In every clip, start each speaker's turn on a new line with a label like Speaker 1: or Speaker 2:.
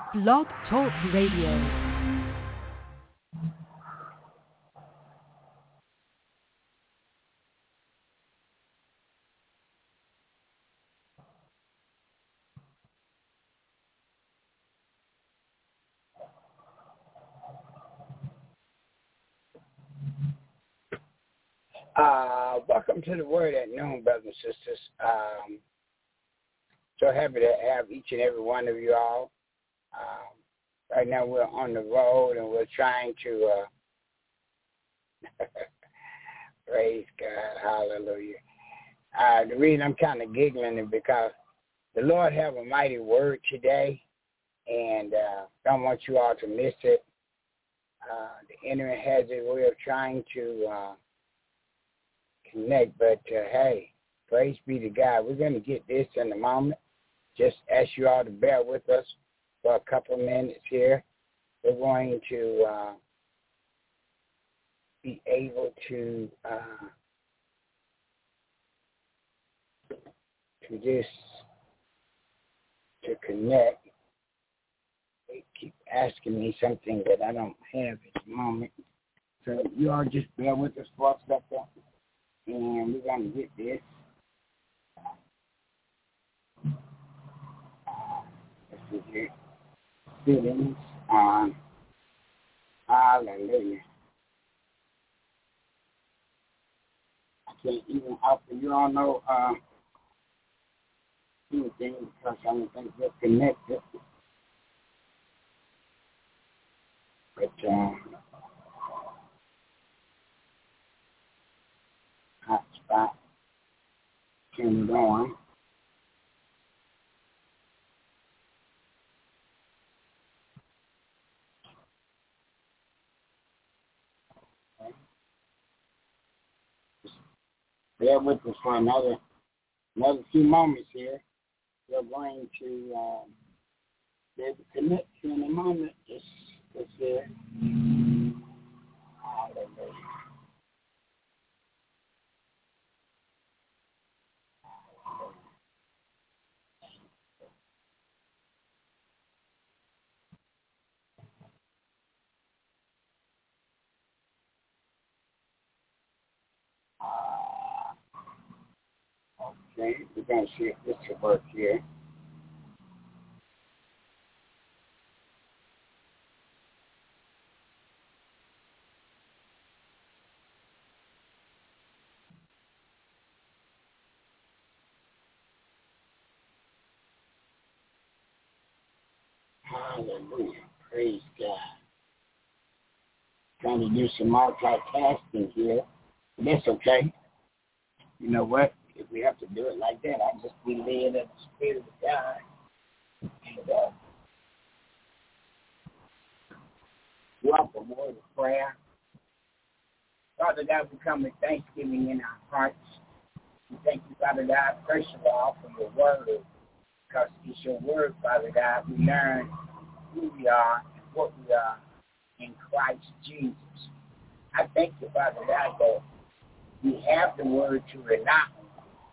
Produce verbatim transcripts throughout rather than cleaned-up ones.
Speaker 1: Blog Talk Radio.
Speaker 2: Uh, welcome to the Word at Noon, brothers and sisters. Um, so happy to have each and every one of you all. Um, right now we're on the road and we're trying to, uh, praise God, hallelujah. Uh, the reason I'm kind of giggling is because the Lord have a mighty word today, and uh, don't want you all to miss it. Uh, the enemy has a way of trying to uh, connect, but uh, hey, praise be to God. We're going to get this in a moment. Just ask you all to bear with us for a couple of minutes here. We're going to uh, be able to uh, to just to connect. They keep asking me something that I don't have at the moment. So you all just bear with us for a second, and we're going to get this. Let's see here. Feelings on hallelujah. I can't even offer you all know uh, anything because I don't think we're connected. But um, hotspot turned on. Bear with us for another another few moments here. We're going to um, be able to connect you in a moment. Just, just here. Hallelujah. Uh, okay, we're going to see if this will work here. Hallelujah. Praise God. Trying to do some multitasking here. But that's okay. You know what? If we have to do it like that, I'll just be led of the Spirit of God. And uh, walk a word of prayer. Father God, we come with thanksgiving in our hearts. We thank you, Father God, first of all, for your word. Because it's your word, Father God, we learn who we are and what we are in Christ Jesus. I thank you, Father God, that we have the word to rely on.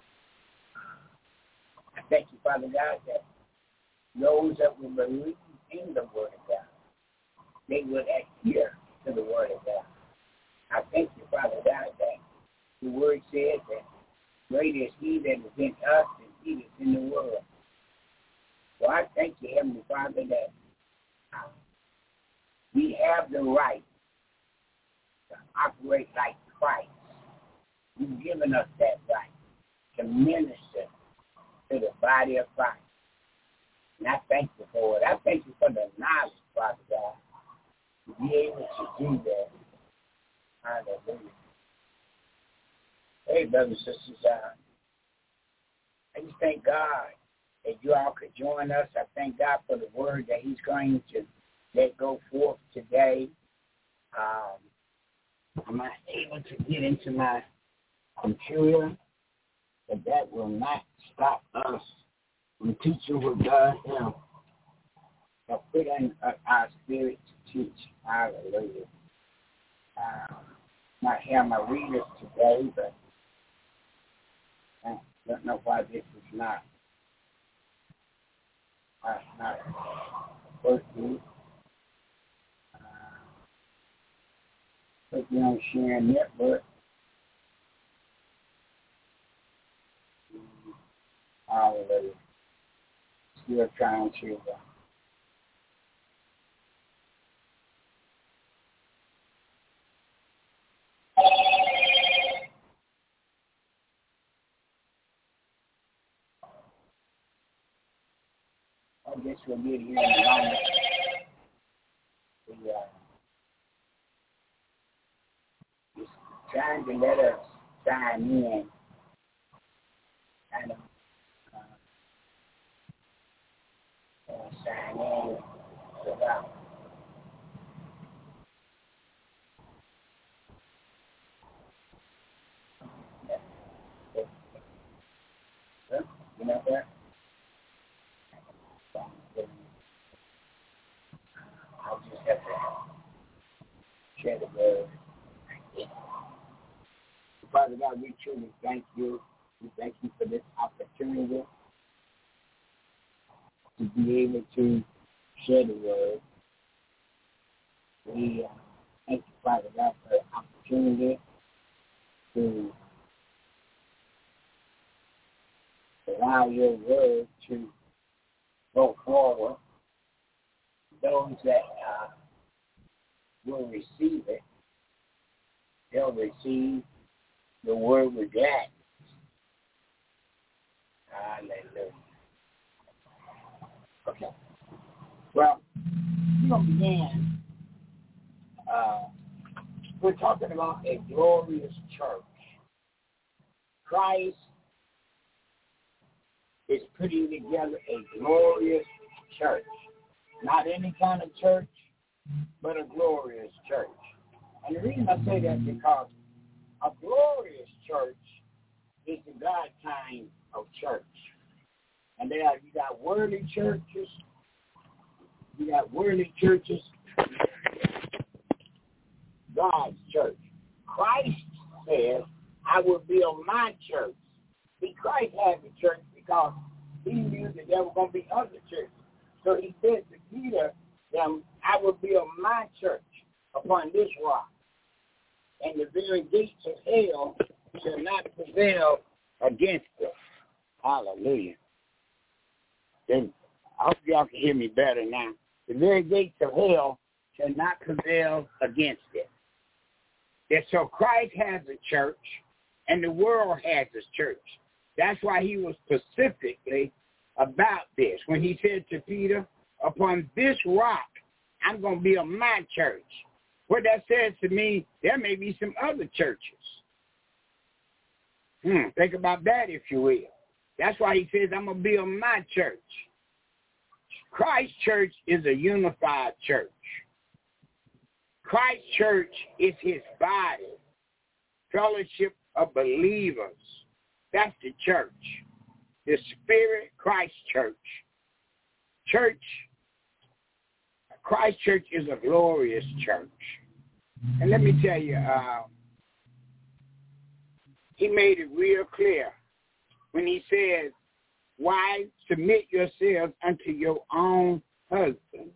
Speaker 2: I thank you, Father God, that those that will believe in the word of God, they will adhere to the word of God. I thank you, Father God, that the word says that greater is he that is in us than he that is in the world. So I thank you, Heavenly Father, that uh, we have the right to operate like Christ. You've given us that right to minister to the body of Christ. And I thank you for it. I thank you for the knowledge, Father God, to be able to do that. Hallelujah. Hey, brothers and sisters, uh, I just thank God that you all could join us. I thank God for the word that he's going to let go forth today. Um, I'm not able to get into my computer, but that will not stop us from teaching what God has uh, put in uh, our spirit to teach. Hallelujah. Uh, not here my readers today, but I don't know why this is not, uh, not working sharing network. Hallelujah. Still trying to uh, I guess we'll get here in a moment. We, uh, just trying to let us sign in. Kind of uh, uh, sign in without. You know that? I'll just have to share the word. Father God, we truly thank you. We thank you for this opportunity to be able to share the word. We uh, thank you, Father God, for the opportunity to allow your word to go forward. Those that uh, will receive it, they'll receive the word with gladness. Hallelujah. Okay. Well, we're going to begin. Uh, we're talking about a glorious church. Christ is putting together a glorious church. Not any kind of church, but a glorious church. And the reason I say that is because a glorious church is the God kind of church. And there you got worldly churches, you got worldly churches, God's church. Christ says, I will build my church. See, Christ had the church because he knew that there were going to be other churches. So he said to Peter, them, I will build my church upon this rock. And the very gates of hell shall not prevail against it. Hallelujah. Then, I hope y'all can hear me better now. The very gates of hell shall not prevail against it. And so Christ has a church, and the world has a church. That's why he was specifically about this. When he said to Peter, upon this rock, I'm going to build my church. What that says to me, there may be some other churches. Hmm, think about that, if you will. That's why he says, I'm going to build my church. Christ's church is a unified church. Christ's church is his body, fellowship of believers. That's the church. The Spirit Christ church. Church, Christ church is a glorious church. And let me tell you, uh, he made it real clear when he says, wives, submit yourselves unto your own husband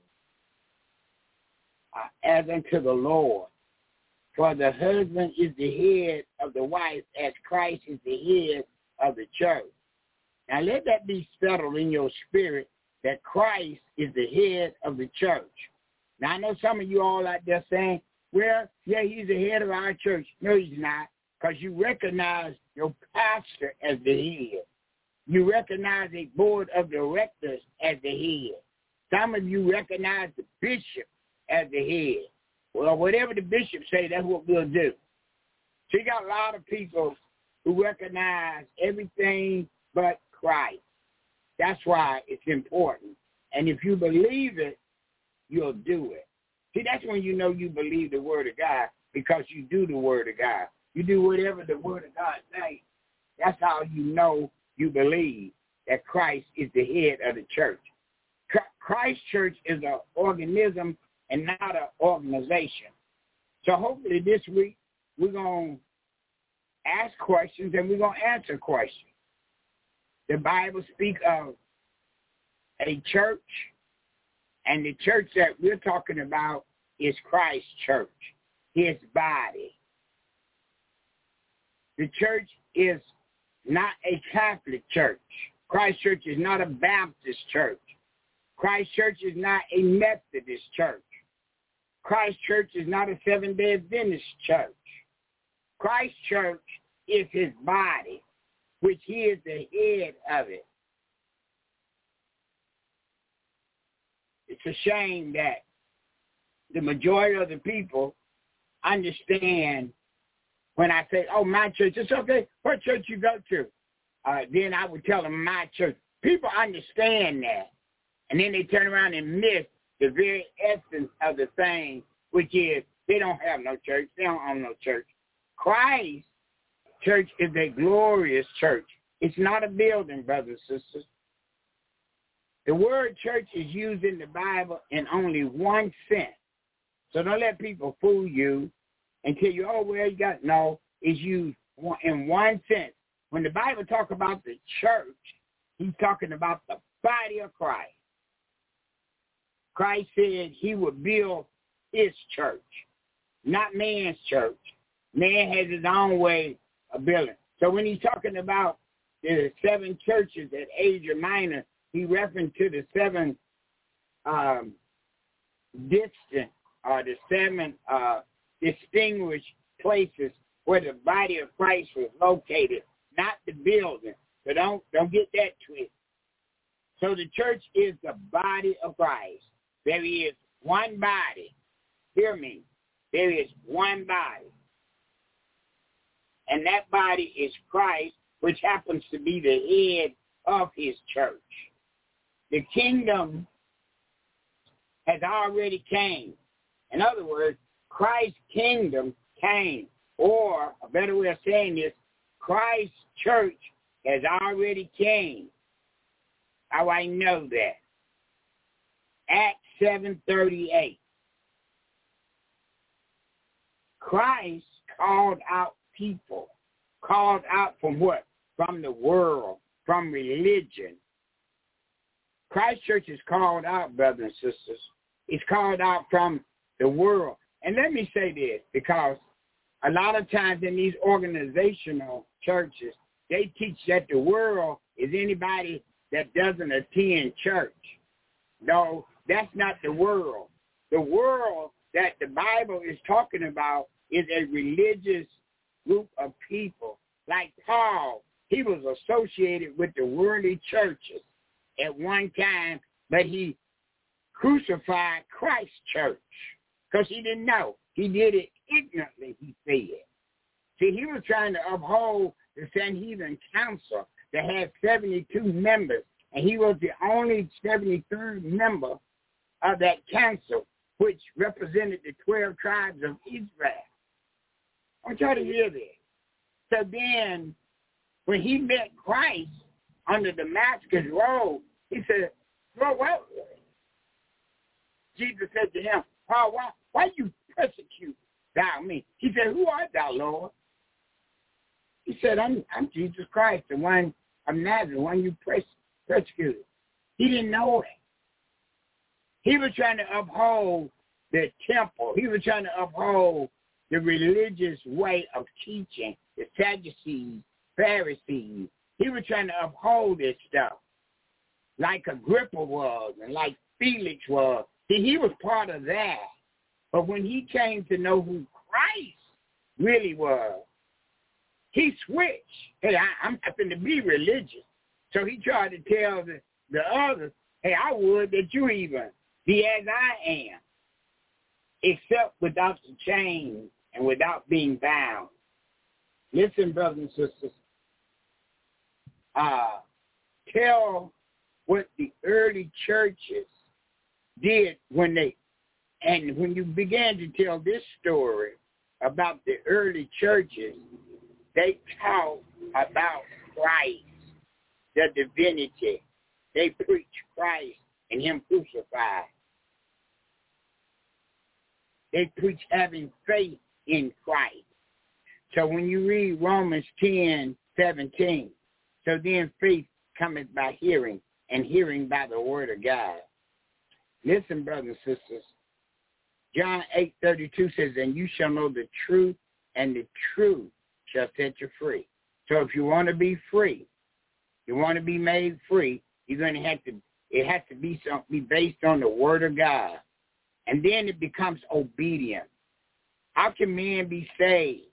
Speaker 2: uh, as unto the Lord. For the husband is the head of the wife as Christ is the head of the church. Now let that be settled in your spirit that Christ is the head of the church. Now I know some of you all out there saying, well, yeah, he's the head of our church. No, he's not, because you recognize your pastor as the head. You recognize a board of directors as the head. Some of you recognize the bishop as the head. Well, whatever the bishop say, that's what we'll do. So you got a lot of people who recognize everything but Christ. That's why it's important. And if you believe it, you'll do it. See, that's when you know you believe the word of God, because you do the word of God. You do whatever the word of God says. That's how you know you believe that Christ is the head of the church. Christ Church is an organism and not an organization. So hopefully this week we're going to ask questions and we're going to answer questions. The Bible speaks of a church, and the church that we're talking about is Christ's church, his body. The church is not a Catholic church. Christ Church is not a Baptist church. Christ Church is not a Methodist church. Christ Church is not a Seventh-day Adventist church. Christ Church is his body, which he is the head of it. It's a shame that the majority of the people understand when I say, oh, my church, it's okay. What church you go to? Uh, then I would tell them my church. People understand that. And then they turn around and miss the very essence of the thing, which is they don't have no church. They don't own no church. Christ Church is a glorious church. It's not a building, brothers and sisters. The word church is used in the Bible in only one sense. So don't let people fool you and tell you, oh, well, you got, no, it's used in one sense. When the Bible talks about the church, he's talking about the body of Christ. Christ said he would build his church, not man's church. Man has his own way of building. So when he's talking about the seven churches at Asia Minor, he referenced to the seven um, distant or the seven uh, distinguished places where the body of Christ was located, not the building. So don't don't get that twisted. So the church is the body of Christ. There is one body. Hear me. There is one body. And that body is Christ, which happens to be the head of his church. The kingdom has already came. In other words, Christ's kingdom came. Or a better way of saying this, Christ's church has already came. How I know that? Acts seven thirty-eight. Christ called out people. Called out from what? From the world, from religion. Christ Church is called out, brothers and sisters. It's called out from the world. And let me say this, because a lot of times in these organizational churches, they teach that the world is anybody that doesn't attend church. No, that's not the world. The world that the Bible is talking about is a religious group of people. Like Paul, he was associated with the worldly churches at one time, but he crucified Christ's church because he didn't know. He did it ignorantly, he said. See, he was trying to uphold the Sanhedrin Council that had seventy-two members, and he was the only seventy-third member of that council, which represented the twelve tribes of Israel. I want y'all to hear this. So then, when he met Christ on the Damascus Road, he said, well, well, Jesus said to him, Paul, why, why you persecute thou me? He said, who art thou, Lord? He said, I'm, I'm Jesus Christ, the one of Nazareth, the one you persecuted. He didn't know it. He was trying to uphold the temple. He was trying to uphold the religious way of teaching, the Sadducees, Pharisees. He was trying to uphold this stuff like Agrippa was and like Felix was. See, he was part of that. But when he came to know who Christ really was, he switched. Hey, I, I'm happen to be religious. So he tried to tell the, the others, hey, I would that you even be as I am, except without the chains and without being bound. Listen, brothers and sisters, uh, tell what the early churches did when they, and when you began to tell this story about the early churches, they taught about Christ, the divinity. They preached Christ and him crucified. They preached having faith in Christ. So when you read Romans ten seventeen, so then faith cometh by hearing, and hearing by the word of God. Listen, brothers and sisters, John eight thirty-two says, and you shall know the truth, and the truth shall set you free. So if you want to be free, you want to be made free, you're going to have to, it has to be, some, be based on the word of God. And then it becomes obedient. How can men be saved?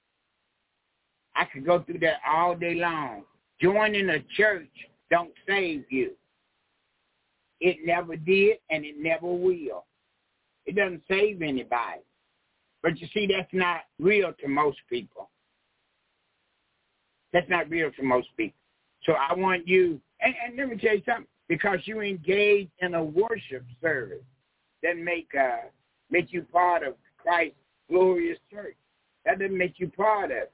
Speaker 2: I could go through that all day long. Joining a church don't save you. It never did, and it never will. It doesn't save anybody. But you see, that's not real to most people. That's not real to most people. So I want you, and, and let me tell you something, because you engage in a worship service that make uh, make you part of Christ's glorious church. That doesn't make you part of it.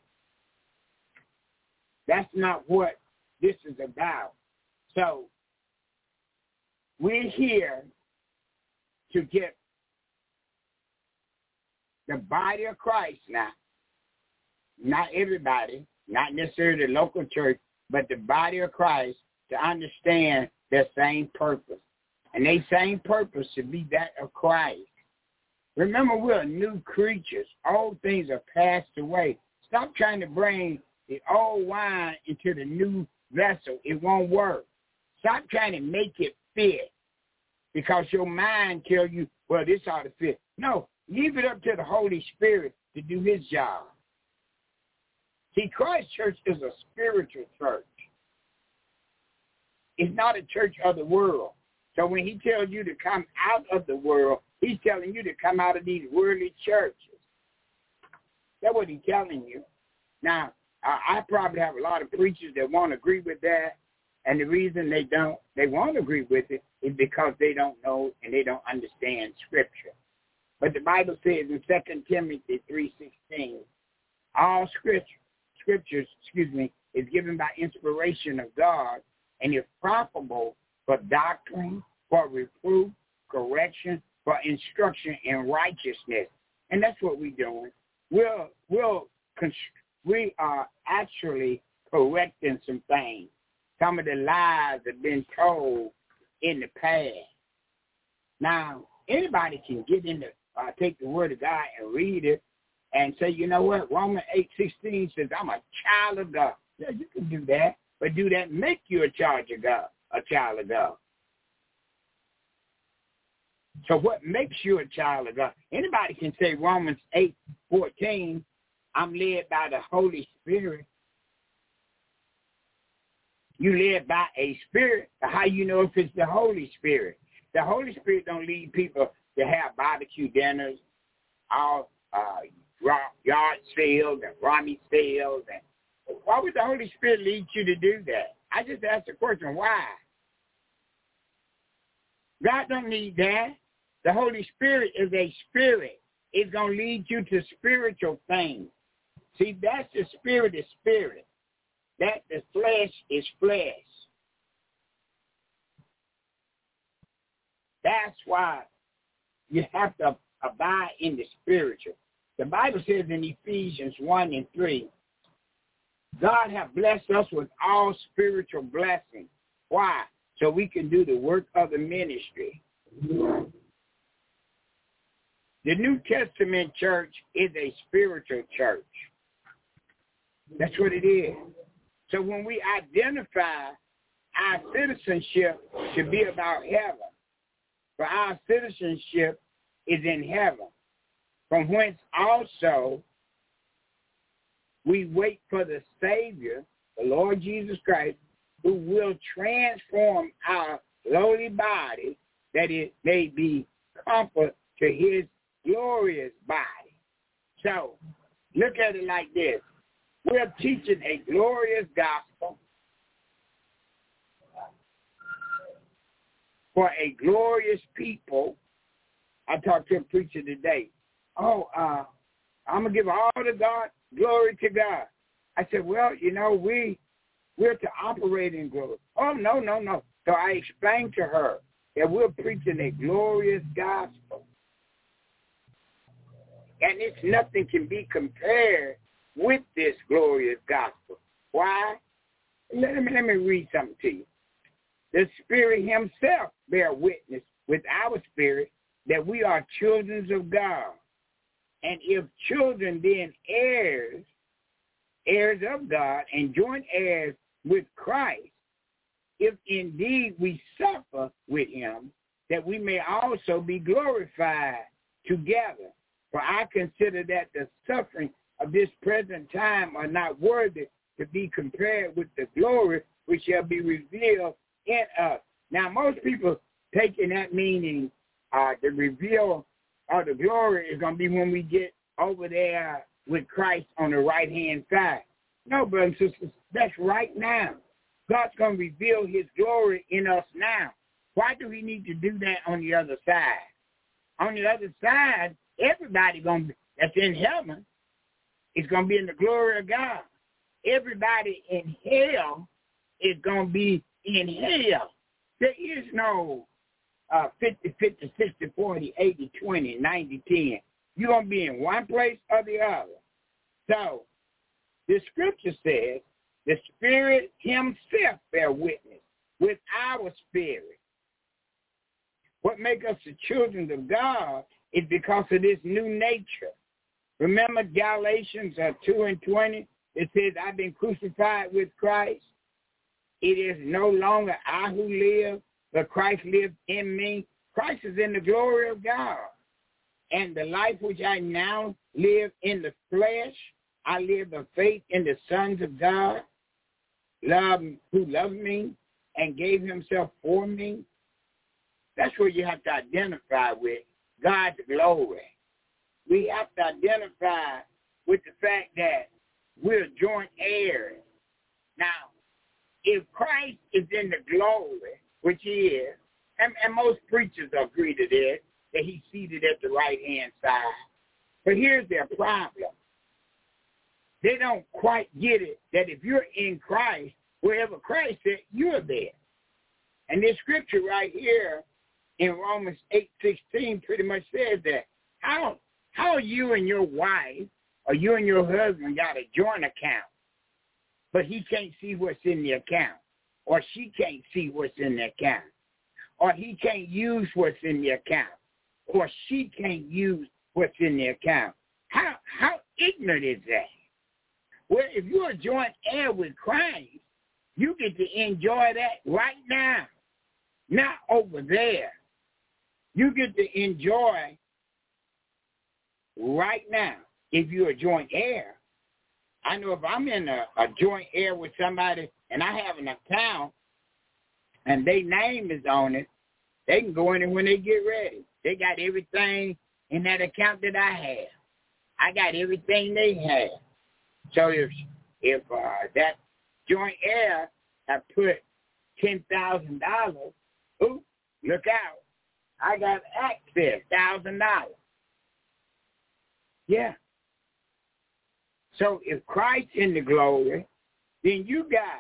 Speaker 2: That's not what this is about. So we're here to get the body of Christ now. Not everybody, not necessarily the local church, but the body of Christ to understand their same purpose. And their same purpose should be that of Christ. Remember, we're new creatures. Old things are passed away. Stop trying to bring the old wine into the new vessel. It won't work. Stop trying to make it fit because your mind tells you, well, this ought to fit. No, leave it up to the Holy Spirit to do his job. See, Christ Church is a spiritual church. It's not a church of the world. So when he tells you to come out of the world, he's telling you to come out of these worldly churches. That's what he's telling you. Now, I probably have a lot of preachers that won't agree with that, and the reason they don't, they won't agree with it is because they don't know and they don't understand Scripture. But the Bible says in Second Timothy three sixteen, all scripture, scriptures, excuse me, is given by inspiration of God and is profitable for doctrine, for reproof, correction, for instruction in righteousness. And that's what we're doing. We'll, we'll construct. We are actually correcting some things. Some of the lies have been told in the past. Now, anybody can get in the, uh, take the word of God and read it and say, you know what, Romans eight sixteen says, I'm a child of God. Yeah, you can do that, but do that make you a child of God, a child of God? So what makes you a child of God? Anybody can say Romans eight fourteen, I'm led by the Holy Spirit. You led by a spirit. How you know if it's the Holy Spirit? The Holy Spirit don't lead people to have barbecue dinners, all uh, yard sales and Rami sales. And why would the Holy Spirit lead you to do that? I just asked the question, why? God don't need that. The Holy Spirit is a spirit. It's going to lead you to spiritual things. See, that's the spirit is spirit. That the flesh is flesh. That's why you have to abide in the spiritual. The Bible says in Ephesians one and three, God has blessed us with all spiritual blessings. Why? So we can do the work of the ministry. The New Testament church is a spiritual church. That's what it is. So when we identify, our citizenship should be about heaven. For our citizenship is in heaven, from whence also we wait for the Savior, the Lord Jesus Christ, who will transform our lowly body that it may be comfort to his glorious body. So look at it like this. We're teaching a glorious gospel for a glorious people. I talked to a preacher today. Oh, uh, I'm going to give all the God, glory to God. I said, well, you know, we, we're to operate in glory. Oh, no, no, no. So I explained to her that we're preaching a glorious gospel. And it's nothing can be compared with this glorious gospel. Why? Let me, let me read something to you. The Spirit himself bear witness with our spirit that we are children of God. And if children, then heirs, heirs of God and joint heirs with Christ, if indeed we suffer with him, that we may also be glorified together. For I consider that the suffering of this present time are not worthy to be compared with the glory which shall be revealed in us. Now, most people taking that meaning, uh, the reveal of the glory is going to be when we get over there with Christ on the right-hand side. No, brothers and sisters, that's right now. God's going to reveal his glory in us now. Why do we need to do that on the other side? On the other side, everybody going to that's in heaven is going to be in the glory of God. Everybody in hell is going to be in hell. There is no uh, fifty, fifty, sixty, forty, eighty, twenty, ninety, ten. You're going to be in one place or the other. So the scripture says the Spirit himself bear witness with our spirit. What makes us the children of God is because of this new nature. Remember Galatians uh, two and twenty? It says, I've been crucified with Christ. It is no longer I who live, but Christ lives in me. Christ is in the glory of God. And the life which I now live in the flesh, I live by faith in the sons of God, love, who loved me and gave himself for me. That's what you have to identify with, God's glory. We have to identify with the fact that we're joint heirs. Now, if Christ is in the glory, which he is, and, and most preachers agree to this, that he's seated at the right-hand side. But here's their problem. They don't quite get it that if you're in Christ, wherever Christ is, you're there. And this scripture right here in Romans eight sixteen pretty much says that. How, how you and your wife or you and your husband got a joint account, but he can't see what's in the account, or she can't see what's in the account, or he can't use what's in the account, or she can't use what's in the account. How how ignorant is that? Well, if you're a joint heir with Christ, you get to enjoy that right now, not over there. You get to enjoy right now if you're a joint heir. I know if I'm in a, a joint heir with somebody and I have an account and their name is on it, they can go in it when they get ready. They got everything in that account that I have. I got everything they have. So if if uh, that joint heir have put ten thousand dollars, ooh, look out! I got access, thousand dollars. Yeah. So if Christ's in the glory, then you got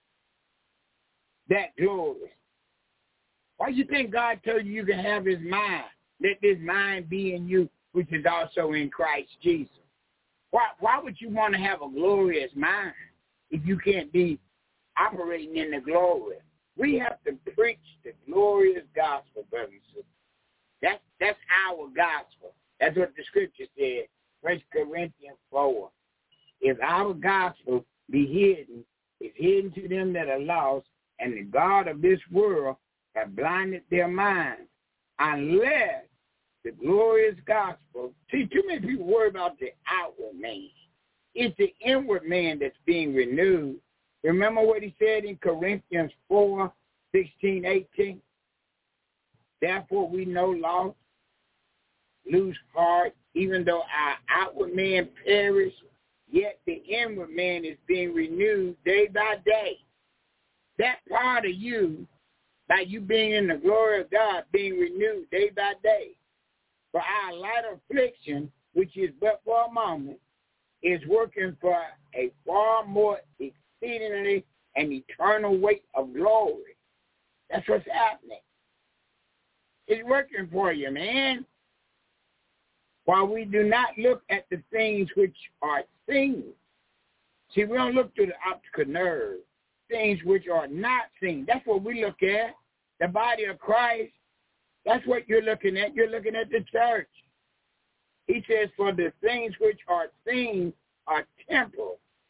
Speaker 2: that glory. Why do you think God told you you can have his mind? Let this mind be in you, which is also in Christ Jesus. Why, why would you want to have a glorious mind if you can't be operating in the glory? We have to preach the glorious gospel, brothers and sisters. That's, that's our gospel. That's what the scripture said, First Corinthians four. If our gospel be hidden, it's hidden to them that are lost, and the God of this world have blinded their minds, unless the glorious gospel. See, too many people worry about the outward man. It's the inward man that's being renewed. Remember what he said in Corinthians four, sixteen, eighteen? Therefore we no loss, lose heart, even though our outward man perish, yet the inward man is being renewed day by day. That part of you, by you being in the glory of God, being renewed day by day. For our light affliction, which is but for a moment, is working for a far more exceedingly and eternal weight of glory. That's what's happening. It's working for you, man. While we do not look at the things which are seen. See, we don't look through the optical nerve. Things which are not seen. That's what we look at. The body of Christ. That's what you're looking at. You're looking at the church. He says, for the things which are seen are temporal,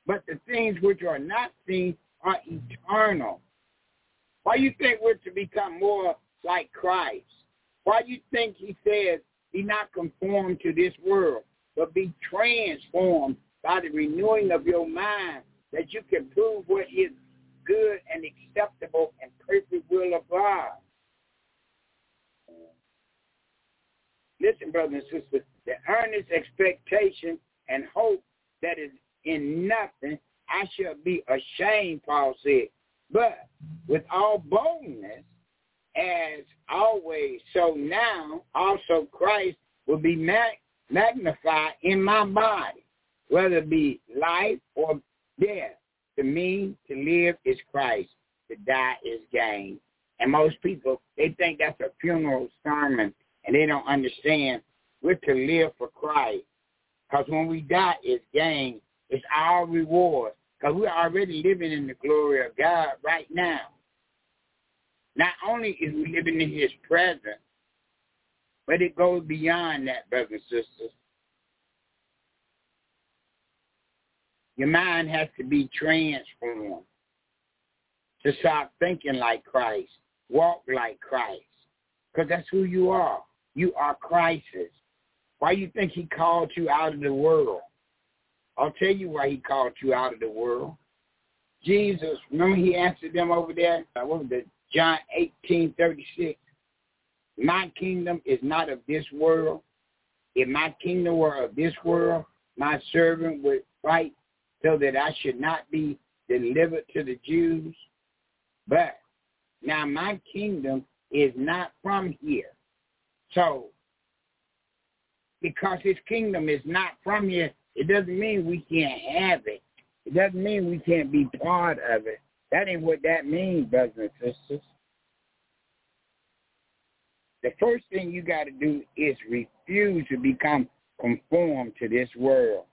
Speaker 2: but the things which are not seen are eternal. Why you think we're to become more like Christ? Why you think he says, be not conformed to this world, but be transformed by the renewing of your mind, that you can prove what is good and acceptable and perfect will of God. Listen, brothers and sisters, the earnest expectation and hope that is in nothing, I shall be ashamed, Paul said. But with all boldness, as always, so now also Christ will be mag- magnified in my body, whether it be life or death. To me, to live is Christ. To die is gain. And most people, they think that's a funeral sermon, and they don't understand we're to live for Christ. Because when we die, it's gain. It's our reward. Because we're already living in the glory of God right now. Not only is we living in his presence, but it goes beyond that, brothers and sisters. Your mind has to be transformed to start thinking like Christ, walk like Christ, because that's who you are. You are Christ's. Why you think he called you out of the world? I'll tell you why he called you out of the world. Jesus, remember he answered them over there? What was it? John eighteen thirty-six. My kingdom is not of this world. If my kingdom were of this world, my servant would fight so that I should not be delivered to the Jews. But now my kingdom is not from here. So, because his kingdom is not from here, it doesn't mean we can't have it. It doesn't mean we can't be part of it. That ain't what that means, brothers and sisters. The first thing you got to do is refuse to become conformed to this world.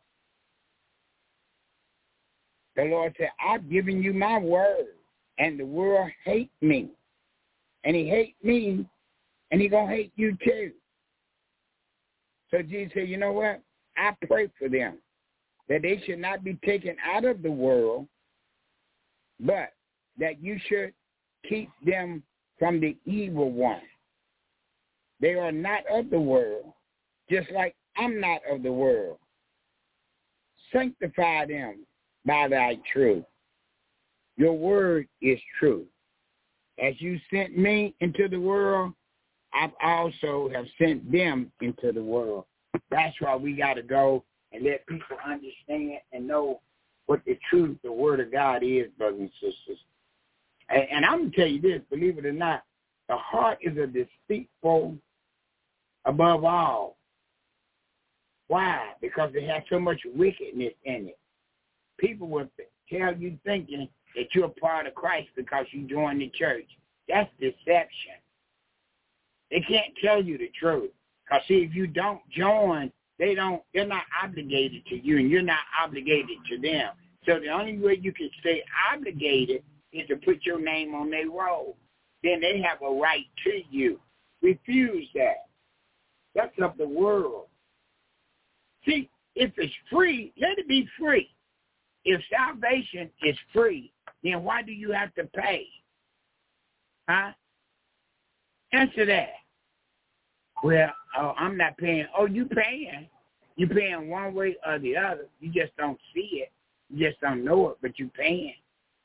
Speaker 2: The Lord said, I've given you my word, and the world hate me. And he hate me, and he going to hate you too. So Jesus said, you know what? I pray for them, that they should not be taken out of the world, but that you should keep them from the evil one. They are not of the world, just like I'm not of the world. Sanctify them by thy truth. Your word is true. As you sent me into the world, I also have sent them into the world. That's why we got to go and let people understand and know what the truth, the word of God is, brothers and sisters. And, and I'm going to tell you this, believe it or not, the heart is a deceitful above all. Why? Because it has so much wickedness in it. People will tell you thinking that you're a part of Christ because you joined the church. That's deception. They can't tell you the truth. Because, see, if you don't join, they don't, they're not obligated to you, and you're not obligated to them. So the only way you can stay obligated is to put your name on their roll. Then they have a right to you. Refuse that. That's of the world. See, if it's free, let it be free. If salvation is free, then why do you have to pay? Huh? Answer that. Well, oh, I'm not paying. Oh, you paying. You paying one way or the other. You just don't see it. You just don't know it, but you paying.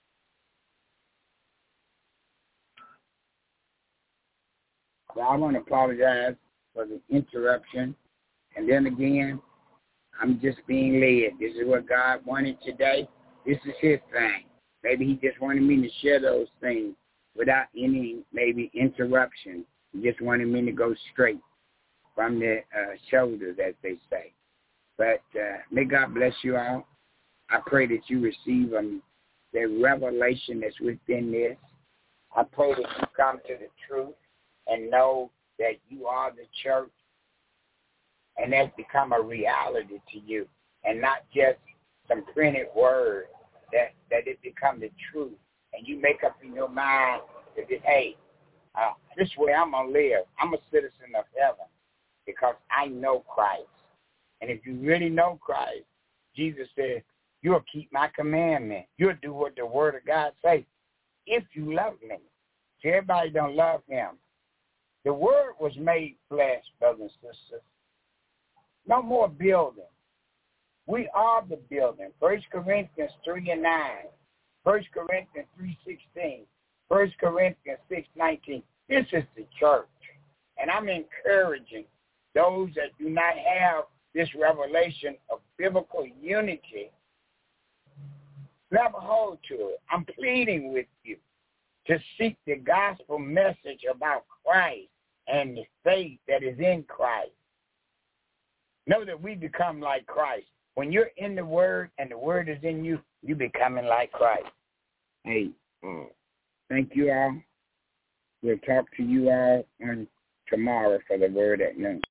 Speaker 2: Well, I want to apologize for the interruption. And then again, I'm just being led. This is what God wanted today. This is his thing. Maybe he just wanted me to share those things without any, maybe, interruption. He just wanted me to go straight from the uh, shoulders, as they say. But uh, may God bless you all. I pray that you receive um, the revelation that's within this. I pray that you come to the truth and know that you are the church, and that's become a reality to you, and not just some printed word, that, that it become the truth. And you make up in your mind that, hey, uh, this way I'm going to live. I'm a citizen of heaven because I know Christ. And if you really know Christ, Jesus said, You'll keep my commandment. You'll do what the word of God says. If you love me. See, everybody don't love him. The word was made flesh, brothers and sisters. No more building. We are the building. First Corinthians three and nine. First Corinthians three sixteen. First Corinthians six nineteen. This is the church. And I'm encouraging those that do not have this revelation of biblical unity, grab a hold to it. I'm pleading with you to seek the gospel message about Christ and the faith that is in Christ. Know that we become like Christ. When you're in the word and the word is in you, you're becoming like Christ. Hey, uh, thank you all. We'll talk to you all on tomorrow for the word at noon.